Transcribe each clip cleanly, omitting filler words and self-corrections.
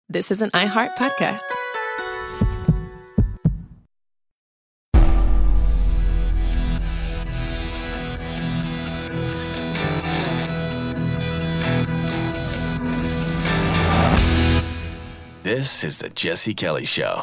this is an iHeart podcast. This is the Jesse Kelly Show.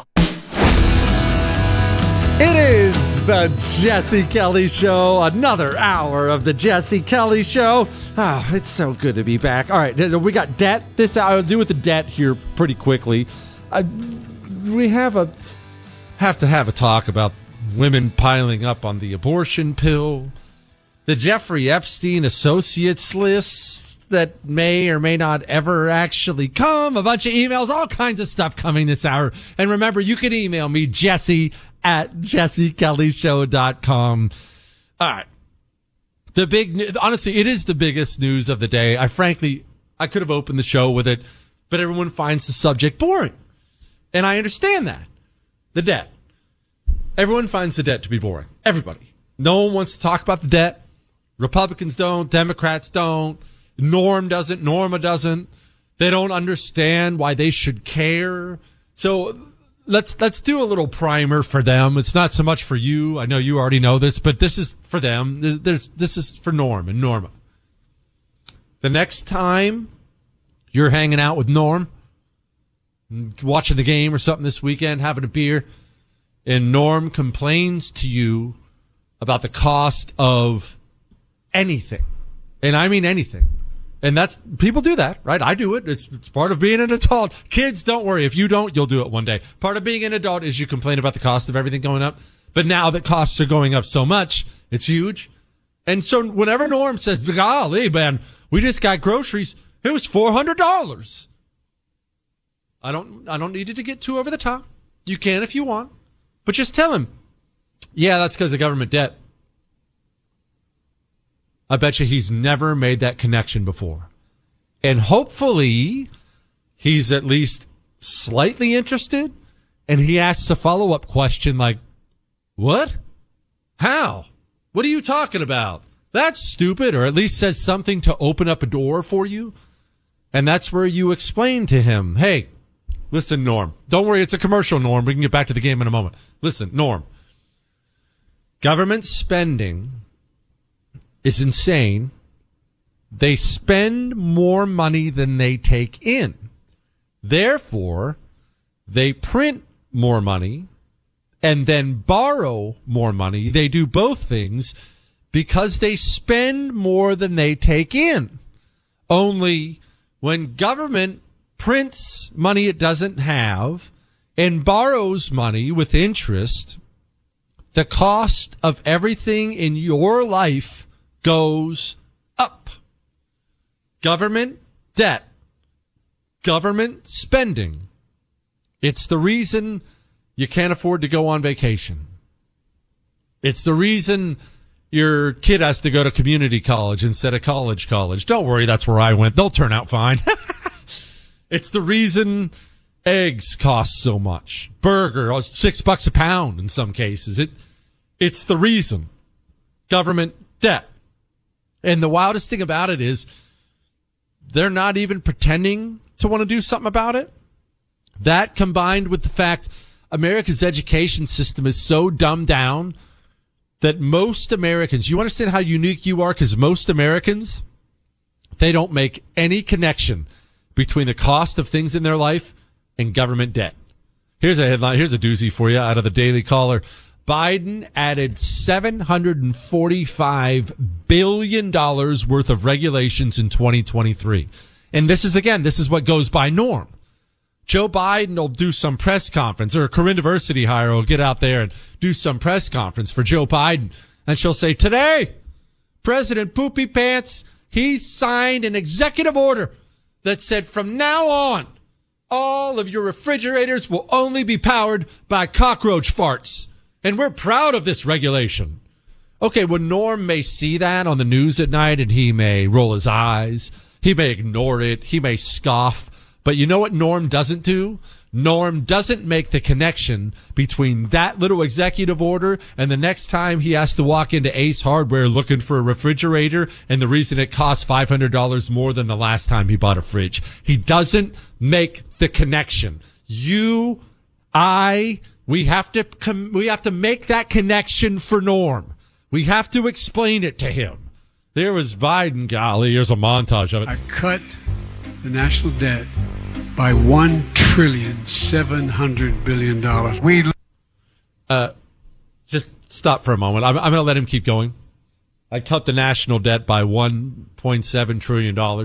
It is the Jesse Kelly Show. Another hour of the Jesse Kelly Show. Ah, it's so good to be back. All right, we got debt. I'll deal with the debt here pretty quickly. We have to have a talk about women piling up on the abortion pill, the Jeffrey Epstein associates list that may or may not ever actually come, a bunch of emails, all kinds of stuff coming this hour. And remember, you can email me, jesse@jessekellyshow.com. All right. Honestly, it is the biggest news of the day. I could have opened the show with it, but everyone finds the subject boring. And I understand that. The debt. Everyone finds the debt to be boring. Everybody. No one wants to talk about the debt. Republicans don't. Democrats don't. Norma doesn't. They don't understand why they should care. So let's do a little primer for them. It's not so much for you. I know you already know this, but this is for them. This is for Norm and Norma. The next time you're hanging out with Norm, watching the game or something this weekend, having a beer, and Norm complains to you about the cost of anything, and I mean anything. And people do that, right? I do it. It's part of being an adult. Kids, don't worry. If you don't, you'll do it one day. Part of being an adult is you complain about the cost of everything going up. But now that costs are going up so much, it's huge. And so whenever Norm says, golly, man, we just got groceries, it was $400. I don't need you to get too over the top. You can if you want. But just tell him, yeah, that's because of government debt. I bet you he's never made that connection before. And hopefully he's at least slightly interested, and he asks a follow-up question like, what? How? What are you talking about? That's stupid, or at least says something to open up a door for you. And that's where you explain to him, hey, listen, Norm. Don't worry, it's a commercial, Norm. We can get back to the game in a moment. Listen, Norm. Government spending is insane. They spend more money than they take in. Therefore, they print more money and then borrow more money. They do both things because they spend more than they take in. Only when government prints money it doesn't have and borrows money with interest, the cost of everything in your life goes up. Government debt. Government spending. It's the reason you can't afford to go on vacation. It's the reason your kid has to go to community college instead of college. Don't worry, that's where I went. They'll turn out fine. It's the reason eggs cost so much. Burger, $6 a pound in some cases. It's the reason. Government debt. And the wildest thing about it is they're not even pretending to want to do something about it. That combined with the fact America's education system is so dumbed down that most Americans, you understand how unique you are? Because most Americans, they don't make any connection between the cost of things in their life and government debt. Here's a headline. Here's a doozy for you out of the Daily Caller. Biden added $745 billion worth of regulations in 2023. And this is what goes by Norm. Joe Biden will do some press conference, or Corinne Diversity Hire will get out there and do some press conference for Joe Biden. And she'll say, today, President Poopy Pants, he signed an executive order that said from now on, all of your refrigerators will only be powered by cockroach farts. And we're proud of this regulation. Okay, well, Norm may see that on the news at night, and he may roll his eyes. He may ignore it. He may scoff. But you know what Norm doesn't do? Norm doesn't make the connection between that little executive order and the next time he has to walk into Ace Hardware looking for a refrigerator and the reason it costs $500 more than the last time he bought a fridge. He doesn't make the connection. We have to make that connection for Norm. We have to explain it to him. There was Biden. Golly, here's a montage of it. I cut the national debt by $1.7 trillion. Just stop for a moment. I'm going to let him keep going. I cut the national debt by $1.7 trillion.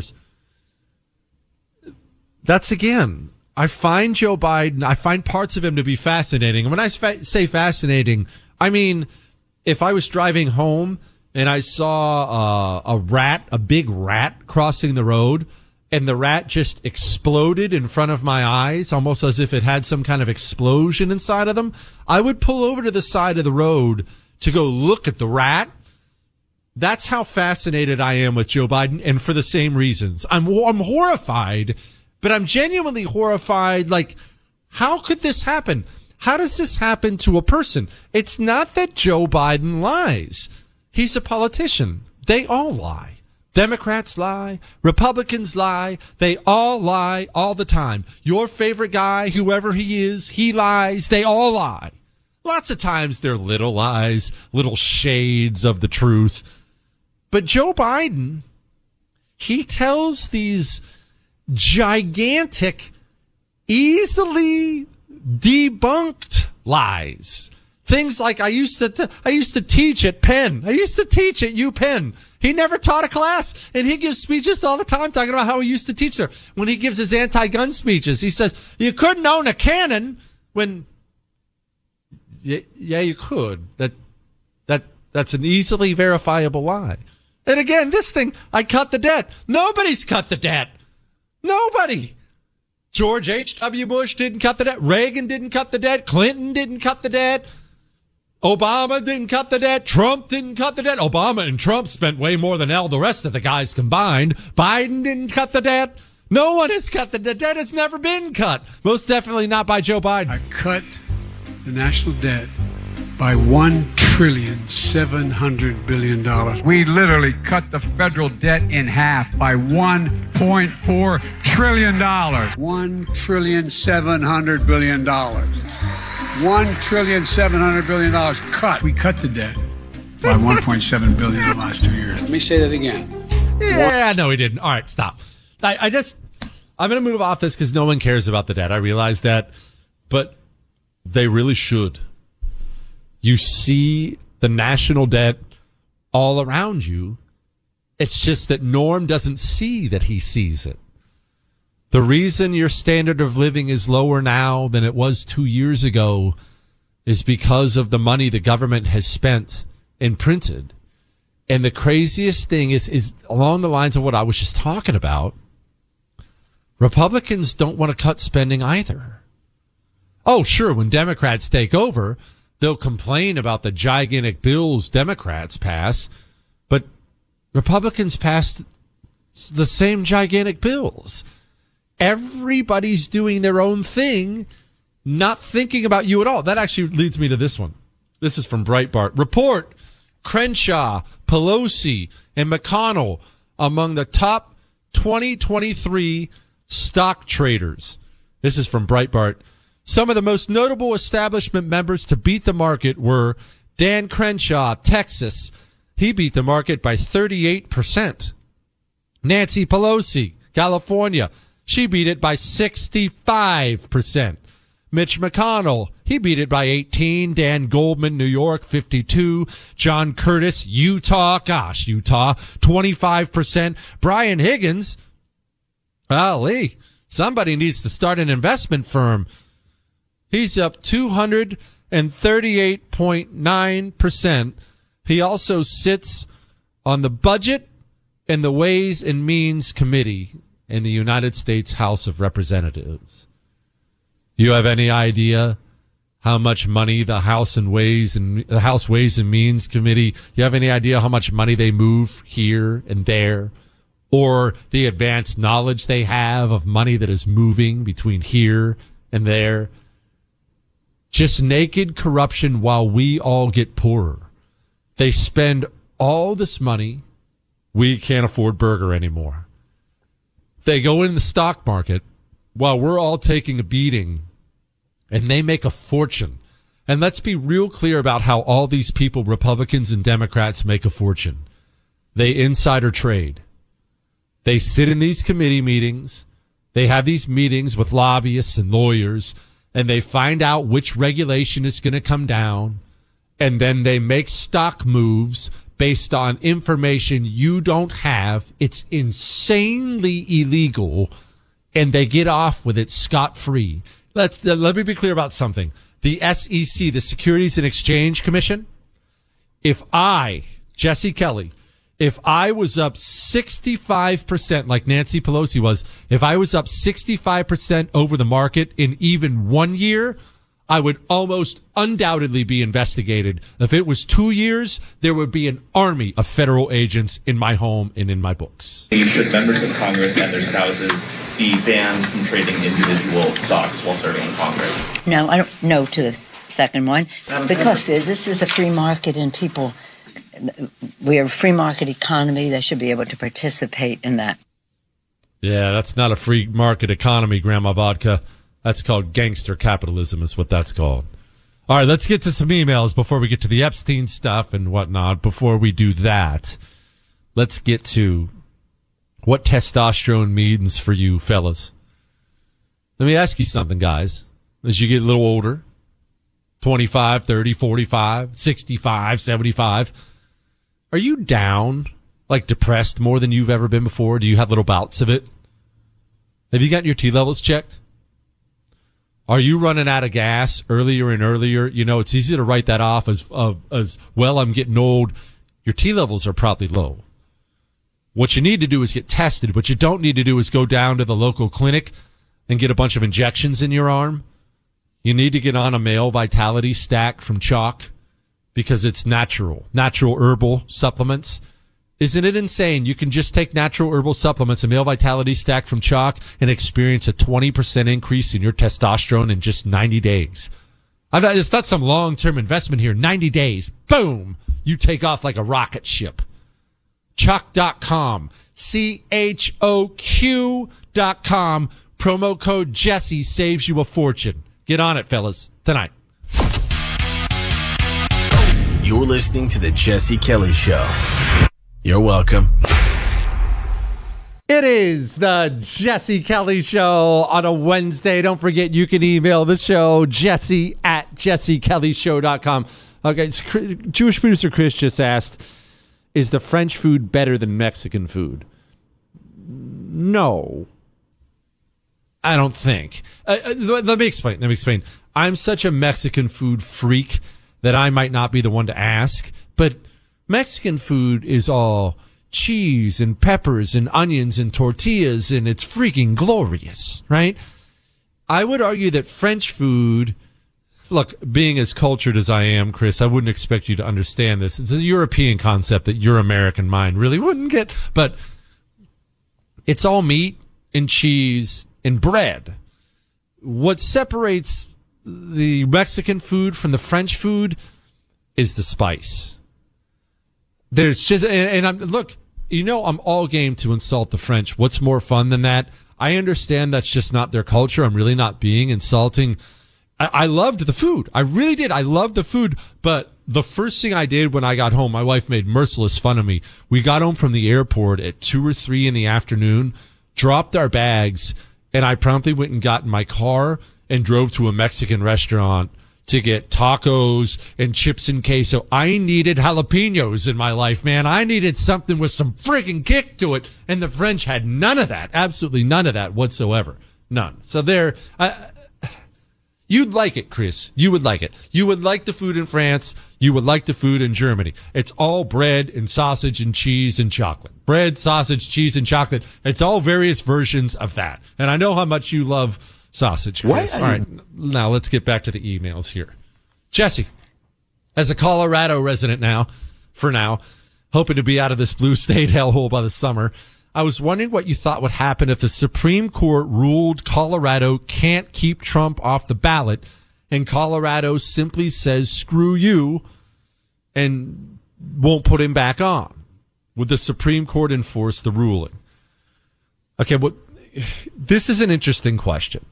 That's again. I find Joe Biden, I find parts of him to be fascinating. And when I say fascinating, I mean, if I was driving home and I saw a big rat crossing the road, and the rat just exploded in front of my eyes, almost as if it had some kind of explosion inside of them, I would pull over to the side of the road to go look at the rat. That's how fascinated I am with Joe Biden, and for the same reasons. I'm horrified, but I'm genuinely horrified. Like, how could this happen? How does this happen to a person? It's not that Joe Biden lies. He's a politician. They all lie. Democrats lie. Republicans lie. They all lie all the time. Your favorite guy, whoever he is, he lies. They all lie. Lots of times they're little lies, little shades of the truth. But Joe Biden, he tells these gigantic, easily debunked lies. Things like I used to teach at Penn. I used to teach at UPenn. He never taught a class, and he gives speeches all the time talking about how he used to teach there. When he gives his anti-gun speeches, he says, you couldn't own a cannon when, yeah, you could. That's an easily verifiable lie. And again, this thing, I cut the debt. Nobody's cut the debt. Nobody. George H.W. Bush didn't cut the debt. Reagan didn't cut the debt. Clinton didn't cut the debt. Obama didn't cut the debt. Trump didn't cut the debt. Obama and Trump spent way more than all the rest of the guys combined. Biden didn't cut the debt. No one has cut the debt. The debt has never been cut. Most definitely not by Joe Biden. I cut the national debt by $1.7 trillion. We literally cut the federal debt in half by $1.4 trillion. $1.7 trillion. $1.7 trillion cut. We cut the debt by $1.7 billion in the last 2 years. Let me say that again. Yeah, no, he didn't. All right, stop. I'm going to move off this because no one cares about the debt. I realize that, but they really should. You see the national debt all around you. It's just that Norm doesn't see that he sees it. The reason your standard of living is lower now than it was 2 years ago is because of the money the government has spent and printed. And the craziest thing is along the lines of what I was just talking about. Republicans don't want to cut spending either. Oh, sure, when Democrats take over, they'll complain about the gigantic bills Democrats pass, but Republicans passed the same gigantic bills. Everybody's doing their own thing, not thinking about you at all. That actually leads me to this one. This is from Breitbart. Report, Crenshaw, Pelosi, and McConnell among the top 2023 stock traders. This is from Breitbart. Some of the most notable establishment members to beat the market were Dan Crenshaw, Texas. He beat the market by 38%. Nancy Pelosi, California. She beat it by 65%. Mitch McConnell, he beat it by 18. Dan Goldman, New York, 52. John Curtis, Utah, 25%. Brian Higgins, golly, somebody needs to start an investment firm. He's up 238.9%. He also sits on the Budget and the Ways and Means Committee in the United States House of Representatives. Do you have any idea how much money the House Ways and Means Committee, you have any idea how much money they move here and there or the advanced knowledge they have of money that is moving between here and there. Just naked corruption while we all get poorer. They spend all this money. We can't afford burger anymore. They go in the stock market while we're all taking a beating, and they make a fortune. And let's be real clear about how all these people, Republicans and Democrats, make a fortune. They insider trade. They sit in these committee meetings. They have these meetings with lobbyists and lawyers, and they find out which regulation is going to come down, and then they make stock moves based on information you don't have. It's insanely illegal, and they get off with it scot-free. Let me be clear about something. The SEC, the Securities and Exchange Commission, if I, Jesse Kelly, if I was up 65%, like Nancy Pelosi was, if I was up 65% over the market in even 1 year, I would almost undoubtedly be investigated. If it was 2 years, there would be an army of federal agents in my home and in my books. Should members of Congress and their spouses be banned from trading individual stocks while serving in Congress? No, I don't know to the second one, because this is a free market and people, we're a free market economy. They should be able to participate in that. Yeah, that's not a free market economy, Grandma Vodka. That's called gangster capitalism is what that's called. All right, let's get to some emails before we get to the Epstein stuff and whatnot. Before we do that, let's get to what testosterone means for you fellas. Let me ask you something, guys. As you get a little older, 25, 30, 45, 65, 75, are you down, like depressed more than you've ever been before? Do you have little bouts of it? Have you gotten your T levels checked? Are you running out of gas earlier and earlier? You know, it's easy to write that off as well, I'm getting old. Your T levels are probably low. What you need to do is get tested. What you don't need to do is go down to the local clinic and get a bunch of injections in your arm. You need to get on a male vitality stack from Chalk because it's natural herbal supplements. Isn't it insane? You can just take natural herbal supplements, a male vitality stack from Chalk, and experience a 20% increase in your testosterone in just 90 days. It's not some long-term investment here. 90 days. Boom. You take off like a rocket ship. Chalk.com. CHOQ.com. Promo code Jesse saves you a fortune. Get on it, fellas, tonight. You're listening to the Jesse Kelly Show. You're welcome. It is the Jesse Kelly Show on a Wednesday. Don't forget you can email the show, jesse@jessekellyshow.com. Okay, Jewish producer Chris just asked, is the French food better than Mexican food? No. I don't think. Let me explain. I'm such a Mexican food freak that I might not be the one to ask, but Mexican food is all cheese and peppers and onions and tortillas, and it's freaking glorious, right? I would argue that French food, look, being as cultured as I am, Chris, I wouldn't expect you to understand this. It's a European concept that your American mind really wouldn't get, but it's all meat and cheese and bread. What separates the Mexican food from the French food is the spice. There's just, look, you know, I'm all game to insult the French. What's more fun than that? I understand that's just not their culture. I'm really not being insulting. I loved the food. I really did. I loved the food. But the first thing I did when I got home, my wife made merciless fun of me. We got home from the airport at 2 or 3 in the afternoon, dropped our bags, and I promptly went and got in my car and drove to a Mexican restaurant to get tacos and chips and queso. I needed jalapenos in my life, man. I needed something with some friggin' kick to it. And the French had none of that. Absolutely none of that whatsoever. None. So you'd like it, Chris. You would like it. You would like the food in France. You would like the food in Germany. It's all bread and sausage and cheese and chocolate. Bread, sausage, cheese, and chocolate. It's all various versions of that. And I know how much you love sausage, Chris. All right, now let's get back to the emails here. Jesse, as a Colorado resident now, hoping to be out of this blue state hellhole by the summer, I was wondering what you thought would happen if the Supreme Court ruled Colorado can't keep Trump off the ballot and Colorado simply says, screw you, and won't put him back on. Would the Supreme Court enforce the ruling? Okay, this is an interesting question.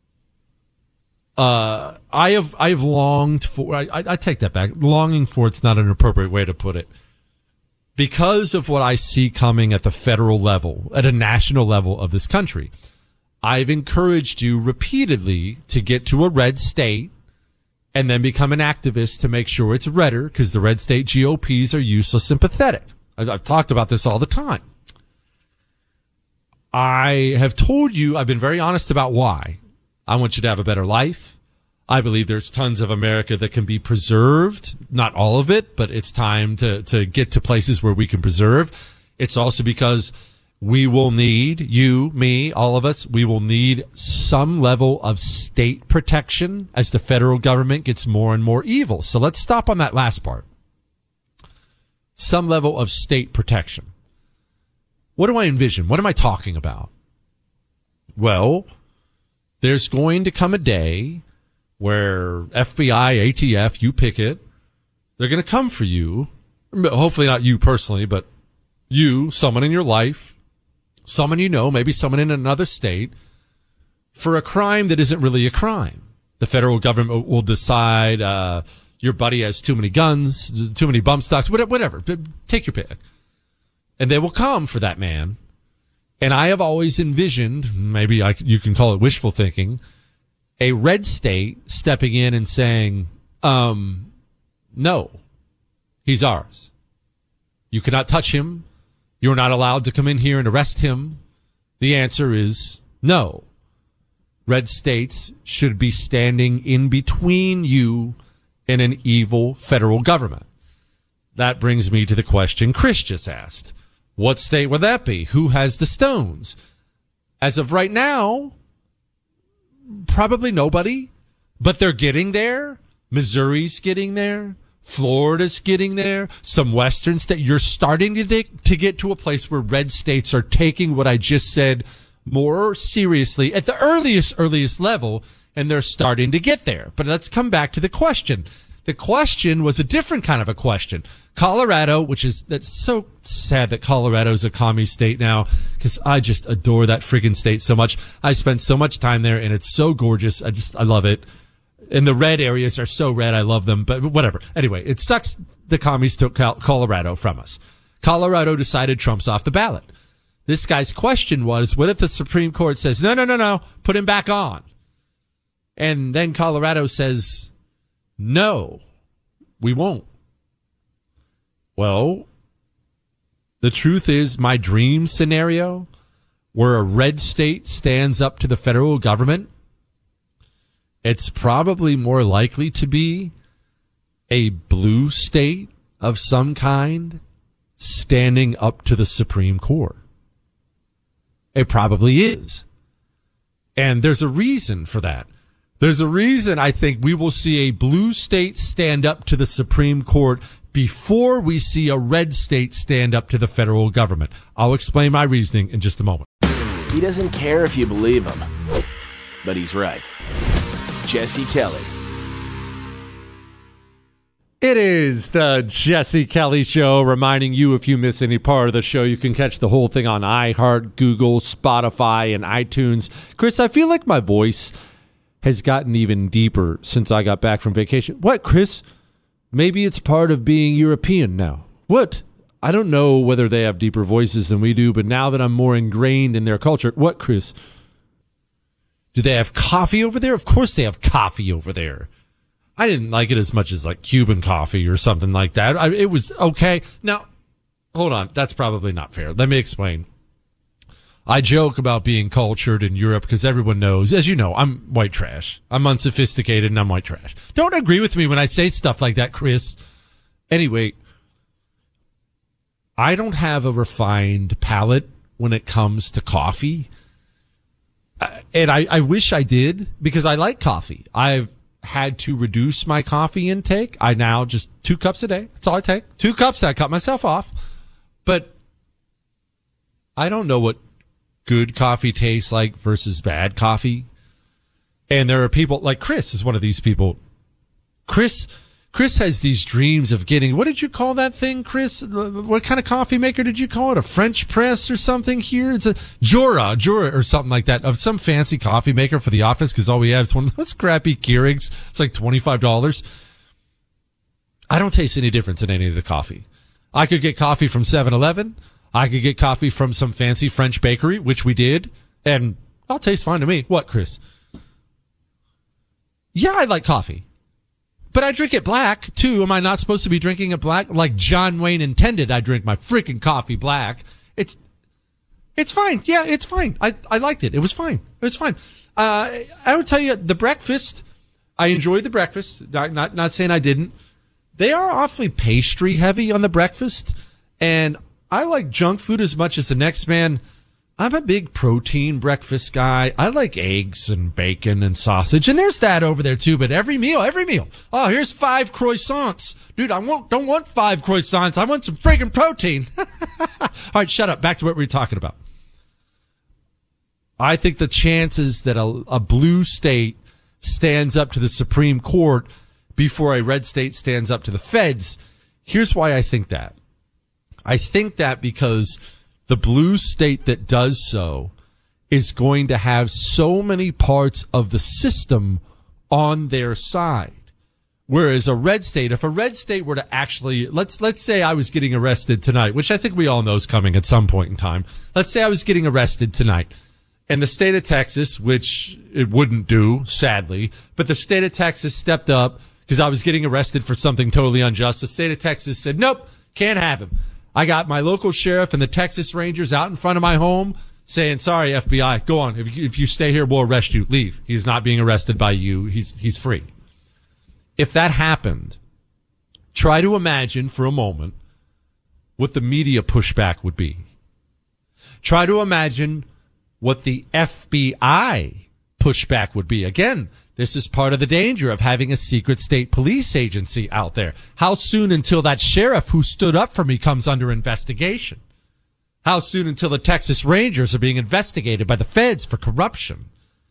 I have longed for, I take that back. Longing for, it's not an appropriate way to put it. Because of what I see coming at the federal level, at a national level of this country, I've encouraged you repeatedly to get to a red state and then become an activist to make sure it's redder, because the red state GOPs are useless and pathetic. I've talked about this all the time. I have told you, I've been very honest about why. I want you to have a better life. I believe there's tons of America that can be preserved. Not all of it, but it's time to get to places where we can preserve. It's also because we will need, you, me, all of us, we will need some level of state protection as the federal government gets more and more evil. So let's stop on that last part. Some level of state protection. What do I envision? What am I talking about? Well, there's going to come a day where FBI, ATF, you pick it, they're going to come for you. Hopefully not you personally, but you, someone in your life, someone you know, maybe someone in another state, for a crime that isn't really a crime. The federal government will decide your buddy has too many guns, too many bump stocks, whatever. Take your pick. And they will come for that man. And I have always envisioned, maybe you can call it wishful thinking, a red state stepping in and saying, no, he's ours. You cannot touch him. You're not allowed to come in here and arrest him. The answer is no. Red states should be standing in between you and an evil federal government. That brings me to the question Chris just asked. What state would that be? Who has the stones? As of right now, probably nobody, but they're getting there. Missouri's getting there. Florida's getting there. Some western state. You're starting to get to a place where red states are taking what I just said more seriously at the earliest level, and they're starting to get there. But let's come back to the question. The question was a different kind of a question. Colorado, that's so sad that Colorado's a commie state now, because I just adore that friggin' state so much. I spent so much time there, and it's so gorgeous. I love it. And the red areas are so red. I love them, but whatever. Anyway, it sucks the commies took Colorado from us. Colorado decided Trump's off the ballot. This guy's question was, what if the Supreme Court says, no, put him back on? And then Colorado says, no, we won't. Well, the truth is, my dream scenario where a red state stands up to the federal government, it's probably more likely to be a blue state of some kind standing up to the Supreme Court. It probably is. And there's a reason for that. There's a reason I think we will see a blue state stand up to the Supreme Court before we see a red state stand up to the federal government. I'll explain my reasoning in just a moment. He doesn't care if you believe him, but he's right. Jesse Kelly. It is the Jesse Kelly Show, reminding you if you miss any part of the show, you can catch the whole thing on iHeart, Google, Spotify, and iTunes. Chris, I feel like my voice has gotten even deeper since I got back from vacation. What, Chris? Maybe it's part of being European now. What? I don't know whether they have deeper voices than we do, but now that I'm more ingrained in their culture. What, Chris? Do they have coffee over there? Of course they have coffee over there. I didn't like it as much as like Cuban coffee or something like that. It was okay. Now, hold on. That's probably not fair. Let me explain. I joke about being cultured in Europe because everyone knows, as you know, I'm white trash. I'm unsophisticated and I'm white trash. Don't agree with me when I say stuff like that, Chris. Anyway, I don't have a refined palate when it comes to coffee. And I wish I did, because I like coffee. I've had to reduce my coffee intake. I now just 2 cups a day. That's all I take. 2 cups. I cut myself off. But I don't know what good coffee tastes like versus bad coffee. And there are people like Chris is one of these people. Chris has these dreams of getting, what did you call that thing, Chris? What kind of coffee maker did you call it? A French press or something here? It's a Jura or something like that, of some fancy coffee maker for the office, because all we have is one of those crappy Keurigs. It's like $25. I don't taste any difference in any of the coffee. I could get coffee from 7-Eleven. I could get coffee from some fancy French bakery, which we did, and I'll taste fine to me. What, Chris? Yeah, I like coffee. But I drink it black, too. Am I not supposed to be drinking it black? Like John Wayne intended, I drink my freaking coffee black. It's fine. Yeah, it's fine. I liked it. It was fine. It was fine. I would tell you, the breakfast, I enjoyed the breakfast. Not saying I didn't. They are awfully pastry heavy on the breakfast. And I like junk food as much as the next man. I'm a big protein breakfast guy. I like eggs and bacon and sausage. And there's that over there too, but every meal. Oh, here's 5 croissants. Dude, don't want 5 croissants. I want some friggin' protein. All right, shut up. Back to what we were talking about. I think the chances that a blue state stands up to the Supreme Court before a red state stands up to the feds. Here's why I think that. I think that because the blue state that does so is going to have so many parts of the system on their side. Whereas a red state, if a red state were to actually, let's say I was getting arrested tonight, which I think we all know is coming at some point in time. Let's say I was getting arrested tonight. And the state of Texas, which it wouldn't do, sadly, but the state of Texas stepped up because I was getting arrested for something totally unjust. The state of Texas said, nope, can't have him. I got my local sheriff and the Texas Rangers out in front of my home saying, sorry, FBI, go on. If you stay here, we'll arrest you. Leave. He's not being arrested by you. He's free. If that happened, try to imagine for a moment what the media pushback would be. Try to imagine what the FBI pushback would be. Again, this is part of the danger of having a secret state police agency out there. How soon until that sheriff who stood up for me comes under investigation? How soon until the Texas Rangers are being investigated by the feds for corruption?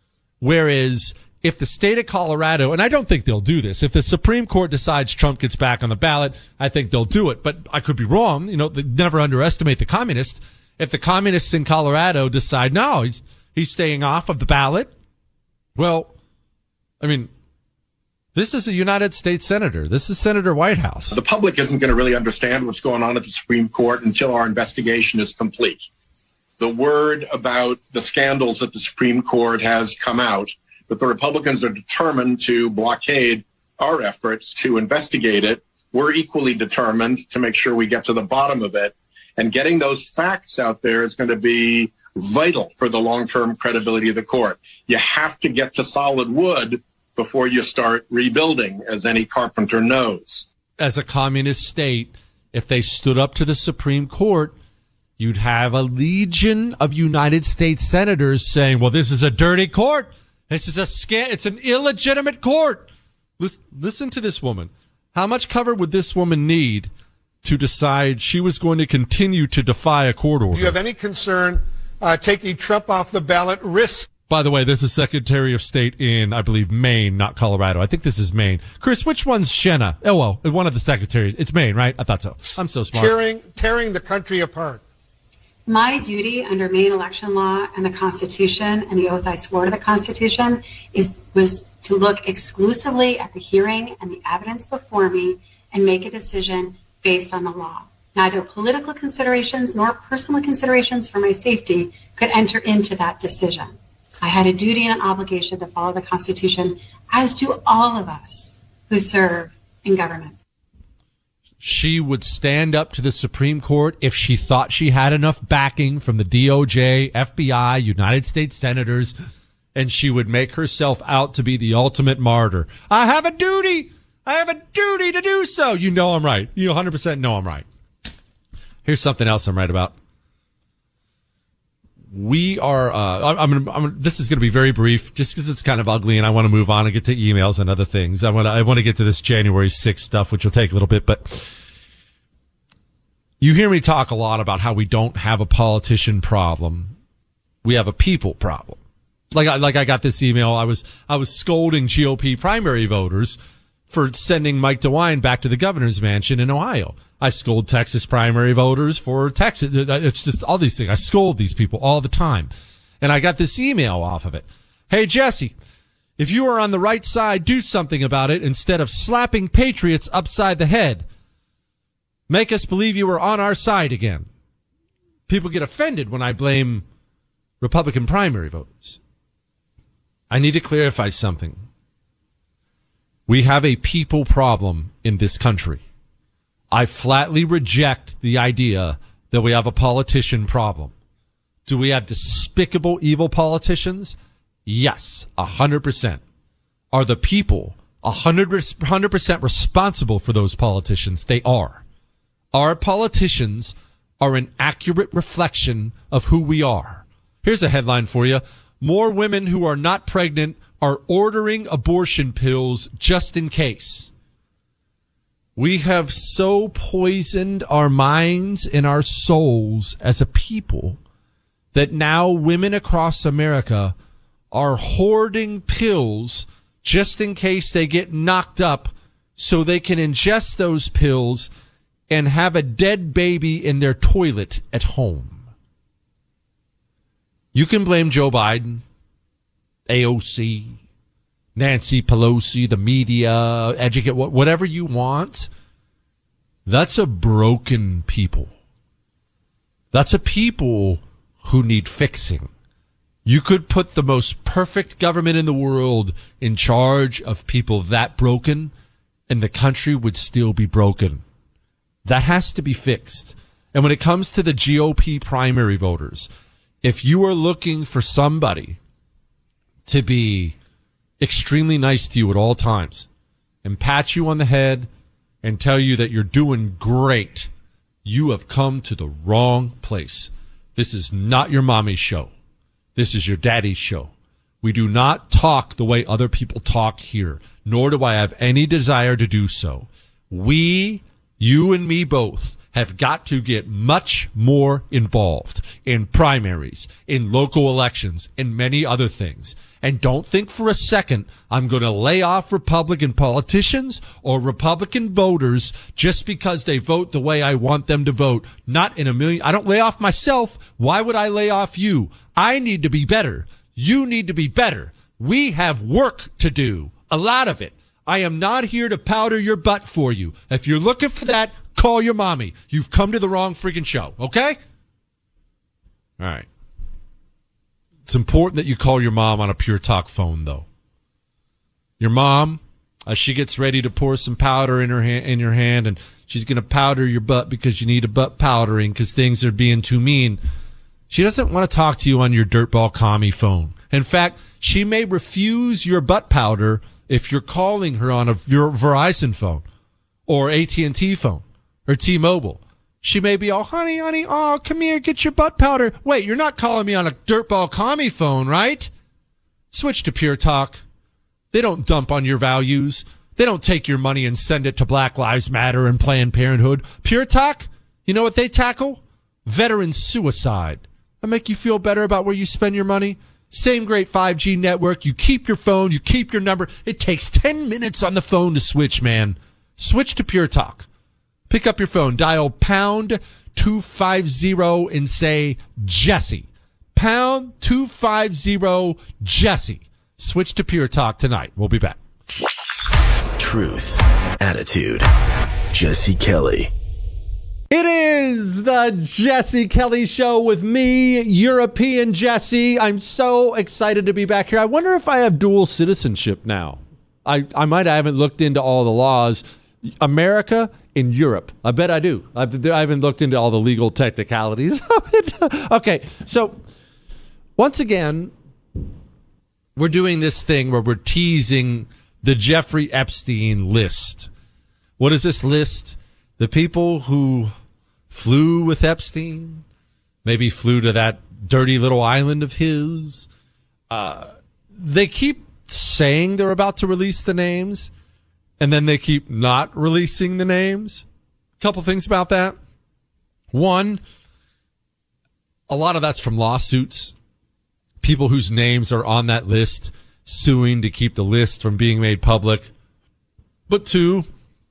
Whereas if the state of Colorado, and I don't think they'll do this, if the Supreme Court decides Trump gets back on the ballot, I think they'll do it. But I could be wrong. You know, they never underestimate the communists. If the communists in Colorado decide, no, he's staying off of the ballot, well, I mean, this is a United States senator. This is Senator Whitehouse. The public isn't going to really understand what's going on at the Supreme Court until our investigation is complete. The word about the scandals at the Supreme Court has come out, but the Republicans are determined to blockade our efforts to investigate it. We're equally determined to make sure we get to the bottom of it. And getting those facts out there is going to be vital for the long-term credibility of the court. You have to get to solid wood before you start rebuilding, as any carpenter knows. As a communist state, if they stood up to the Supreme Court, you'd have a legion of United States senators saying, well, this is a dirty court. This is it's an illegitimate court. Listen to this woman. How much cover would this woman need to decide she was going to continue to defy a court order? Do you have any concern taking Trump off the ballot risks? By the way, this is Secretary of State in, I believe, Maine, not Colorado. I think this is Maine. Chris, which one's Shenna? Oh, well, one of the secretaries. It's Maine, right? I thought so. I'm so smart. Tearing the country apart. My duty under Maine election law and the Constitution and the oath I swore to the Constitution was to look exclusively at the hearing and the evidence before me and make a decision based on the law. Neither political considerations nor personal considerations for my safety could enter into that decision. I had a duty and an obligation to follow the Constitution, as do all of us who serve in government. She would stand up to the Supreme Court if she thought she had enough backing from the DOJ, FBI, United States senators, and she would make herself out to be the ultimate martyr. I have a duty. I have a duty to do so. You know I'm right. You 100% know I'm right. Here's something else I'm right about. We are, this is going to be very brief just because it's kind of ugly and I want to move on and get to emails and other things. I want to get to this January 6th stuff, which will take a little bit, but You hear me talk a lot about how we don't have a politician problem. We have a people problem. Like I got this email. I was scolding GOP primary voters for sending Mike DeWine back to the governor's mansion in Ohio. I scold Texas primary voters for Texas. It's just all these things. I scold these people all the time. And I got this email off of it. Hey, Jesse, if you are on the right side, do something about it instead of slapping patriots upside the head. Make us believe you are on our side again. People get offended when I blame Republican primary voters. I need to clarify something. We have a people problem in this country. I flatly reject the idea that we have a politician problem. Do we have despicable, evil politicians? Yes, 100%. Are the people 100% responsible for those politicians? They are. Our politicians are an accurate reflection of who we are. Here's a headline for you. More women who are not pregnant are ordering abortion pills just in case. We have so poisoned our minds and our souls as a people that now women across America are hoarding pills just in case they get knocked up so they can ingest those pills and have a dead baby in their toilet at home. You can blame Joe Biden, AOC, Nancy Pelosi, the media, educate, whatever you want. That's a broken people. That's a people who need fixing. You could put the most perfect government in the world in charge of people that broken, and the country would still be broken. That has to be fixed. And when it comes to the GOP primary voters, if you are looking for somebody to be extremely nice to you at all times and pat you on the head and tell you that you're doing great, you have come to the wrong place. This is not your mommy's show. This is your daddy's show. We do not talk the way other people talk here, nor do I have any desire to do so. You and me both, have got to get much more involved in primaries, in local elections, and many other things. And don't think for a second I'm going to lay off Republican politicians or Republican voters just because they vote the way I want them to vote. Not in a million. I don't lay off myself. Why would I lay off you? I need to be better. You need to be better. We have work to do. A lot of it. I am not here to powder your butt for you. If you're looking for that, call your mommy. You've come to the wrong freaking show, okay? All right. It's important that you call your mom on a Pure Talk phone, though. Your mom, as she gets ready to pour some powder in your hand, and she's going to powder your butt because you need a butt powdering because things are being too mean. She doesn't want to talk to you on your dirtball commie phone. In fact, she may refuse your butt powder if you're calling her on your Verizon phone or AT&T phone or T-Mobile. She may be all, honey, oh, come here, get your butt powder. Wait, you're not calling me on a dirtball commie phone, right? Switch to Pure Talk. They don't dump on your values. They don't take your money and send it to Black Lives Matter and Planned Parenthood. Pure Talk, you know what they tackle? Veteran suicide. That make you feel better about where you spend your money? Same great 5G network. You keep your phone. You keep your number. It takes 10 minutes on the phone to switch, man. Switch to Pure Talk. Pick up your phone. Dial pound 250 and say Jesse. Pound 250 Jesse. Switch to Pure Talk tonight. We'll be back. Truth, attitude, Jesse Kelly. It is the Jesse Kelly Show with me, European Jesse. I'm so excited to be back here. I wonder if I have dual citizenship now. I haven't looked into all the laws. America and Europe. I bet I do. I haven't looked into all the legal technicalities of it. Okay, so once again, we're doing this thing where we're teasing the Jeffrey Epstein list. What is this list? The people who flew with Epstein, maybe flew to that dirty little island of his. They keep saying they're about to release the names, and then they keep not releasing the names. A couple things about that. One, a lot of that's from lawsuits. People whose names are on that list suing to keep the list from being made public. But two,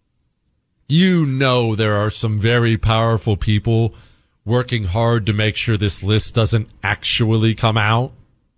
there are some very powerful people working hard to make sure this list doesn't actually come out.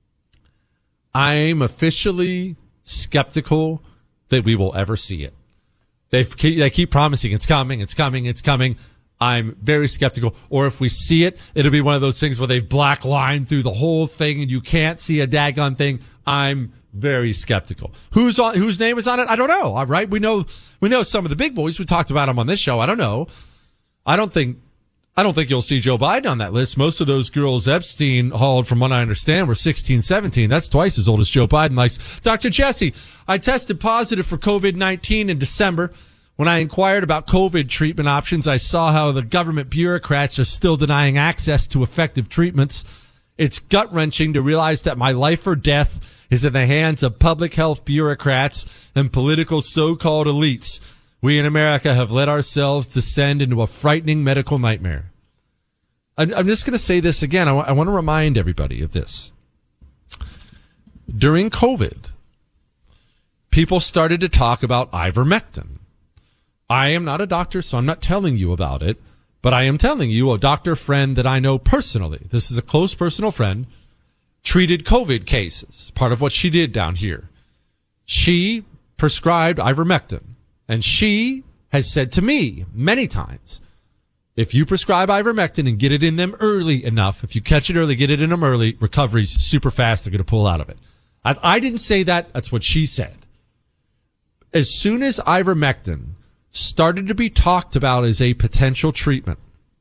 I'm officially skeptical that we will ever see it. They keep promising it's coming, it's coming, it's coming. I'm very skeptical. Or if we see it, it'll be one of those things where they've black lined through the whole thing and you can't see a daggone thing. I'm very skeptical. Whose name is on it? I don't know. All right. We know some of the big boys. We talked about them on this show. I don't know. I don't think you'll see Joe Biden on that list. Most of those girls Epstein hauled, from what I understand, were 16, 17. That's twice as old as Joe Biden likes. Dr. Jesse, I tested positive for COVID-19 in December. When I inquired about COVID treatment options, I saw how the government bureaucrats are still denying access to effective treatments. It's gut-wrenching to realize that my life or death is in the hands of public health bureaucrats and political so-called elites. We in America have let ourselves descend into a frightening medical nightmare. I'm just going to say this again. I want to remind everybody of this. During COVID, people started to talk about ivermectin. I am not a doctor, so I'm not telling you about it, but I am telling you a doctor friend that I know personally. This is a close personal friend, treated COVID cases, part of what she did down here. She prescribed ivermectin, and she has said to me many times, if you prescribe ivermectin and get it in them early enough, if you catch it early, get it in them early, recovery's super fast, they're going to pull out of it. I didn't say that. That's what she said. As soon as ivermectin started to be talked about as a potential treatment,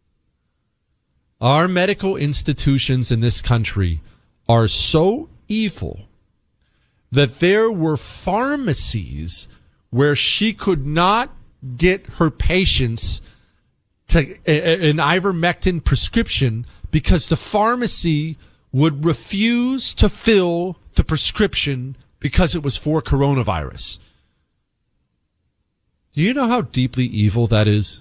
our medical institutions in this country are so evil that there were pharmacies where she could not get her patients to an ivermectin prescription because the pharmacy would refuse to fill the prescription because it was for coronavirus. Do you know how deeply evil that is?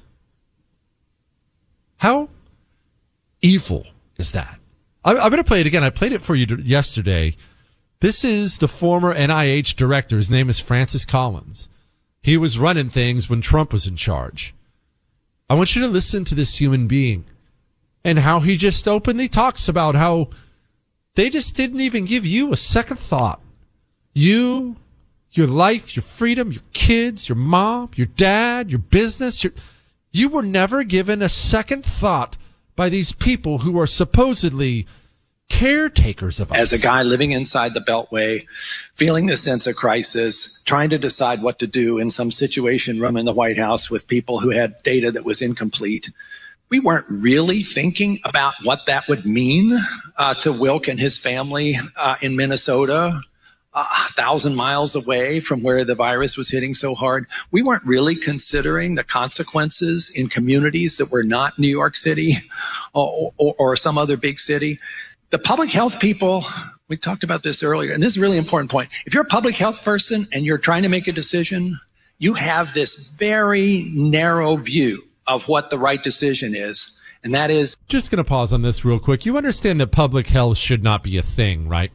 How evil is that? I'm going to play it again. I played it for you yesterday. This is the former NIH director. His name is Francis Collins. He was running things when Trump was in charge. I want you to listen to this human being and how he just openly talks about how they just didn't even give you a second thought. You, your life, your freedom, your kids, your mom, your dad, your business, you were never given a second thought by these people who are supposedly caretakers of us. As a guy living inside the Beltway, feeling the sense of crisis, trying to decide what to do in some situation room in the White House with people who had data that was incomplete, we weren't really thinking about what that would mean to Wilk and his family in Minnesota, 1,000 miles away from where the virus was hitting so hard. We weren't really considering the consequences in communities that were not New York City or some other big city. The public health people, we talked about this earlier, and this is a really important point. If you're a public health person and you're trying to make a decision, you have this very narrow view of what the right decision is, and that is... Just going to pause on this real quick. You understand that public health should not be a thing, right?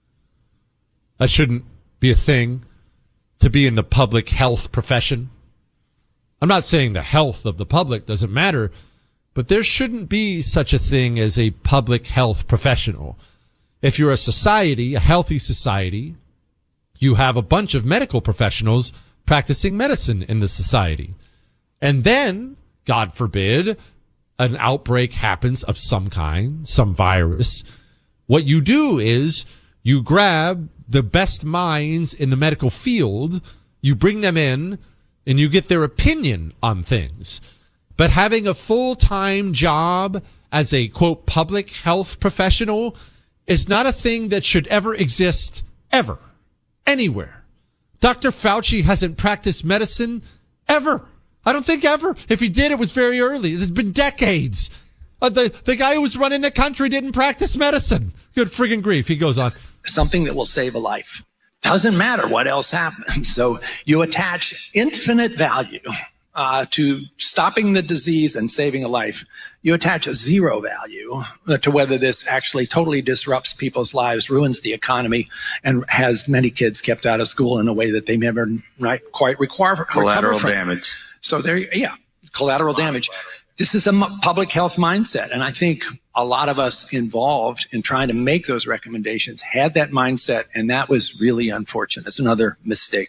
That shouldn't be a thing to be in the public health profession. I'm not saying the health of the public doesn't matter, but there shouldn't be such a thing as a public health professional. If you're a society, a healthy society, you have a bunch of medical professionals practicing medicine in the society. And then, God forbid, an outbreak happens of some kind, some virus. What you do is you grab the best minds in the medical field, you bring them in, and you get their opinion on things. But having a full-time job as a, quote, public health professional is not a thing that should ever exist, ever, anywhere. Dr. Fauci hasn't practiced medicine ever. I don't think ever. If he did, it was very early. It's been decades. The guy who was running the country didn't practice medicine. Good friggin' grief. He goes on. Something that will save a life. Doesn't matter what else happens. So you attach infinite value to stopping the disease and saving a life, you attach a zero value to whether this actually totally disrupts people's lives, ruins the economy, and has many kids kept out of school in a way that they never quite recover collateral from. Damage. So collateral damage. This is a public health mindset, and I think a lot of us involved in trying to make those recommendations had that mindset, and that was really unfortunate. It's another mistake.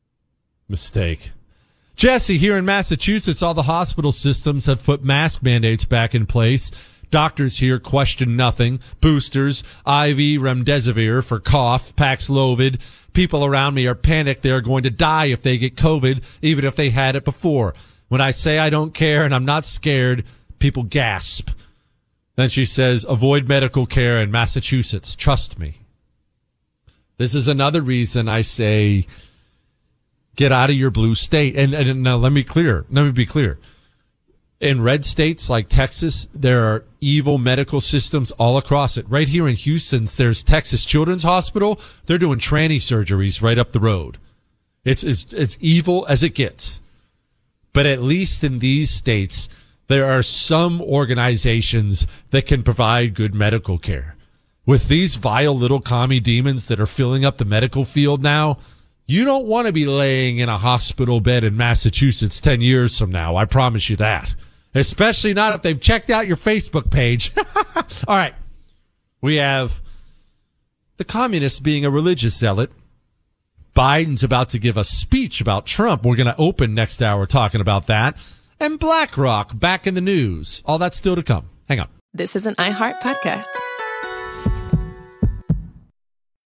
Jesse, here in Massachusetts, all the hospital systems have put mask mandates back in place. Doctors here question nothing. Boosters, IV remdesivir for cough, Paxlovid. People around me are panicked they are going to die if they get COVID, even if they had it before. When I say I don't care and I'm not scared, people gasp. Then she says, avoid medical care in Massachusetts. Trust me. This is another reason I say, get out of your blue state. And now let me be clear. In red states like Texas, there are evil medical systems all across it. Right here in Houston, there's Texas Children's Hospital. They're doing tranny surgeries right up the road. It's evil as it gets. But at least in these states, there are some organizations that can provide good medical care. With these vile little commie demons that are filling up the medical field now, you don't want to be laying in a hospital bed in Massachusetts 10 years from now. I promise you that. Especially not if they've checked out your Facebook page. All right. We have the communists being a religious zealot. Biden's about to give a speech about Trump. We're going to open next hour talking about that. And BlackRock back in the news. All that's still to come. Hang on. This is an iHeart podcast.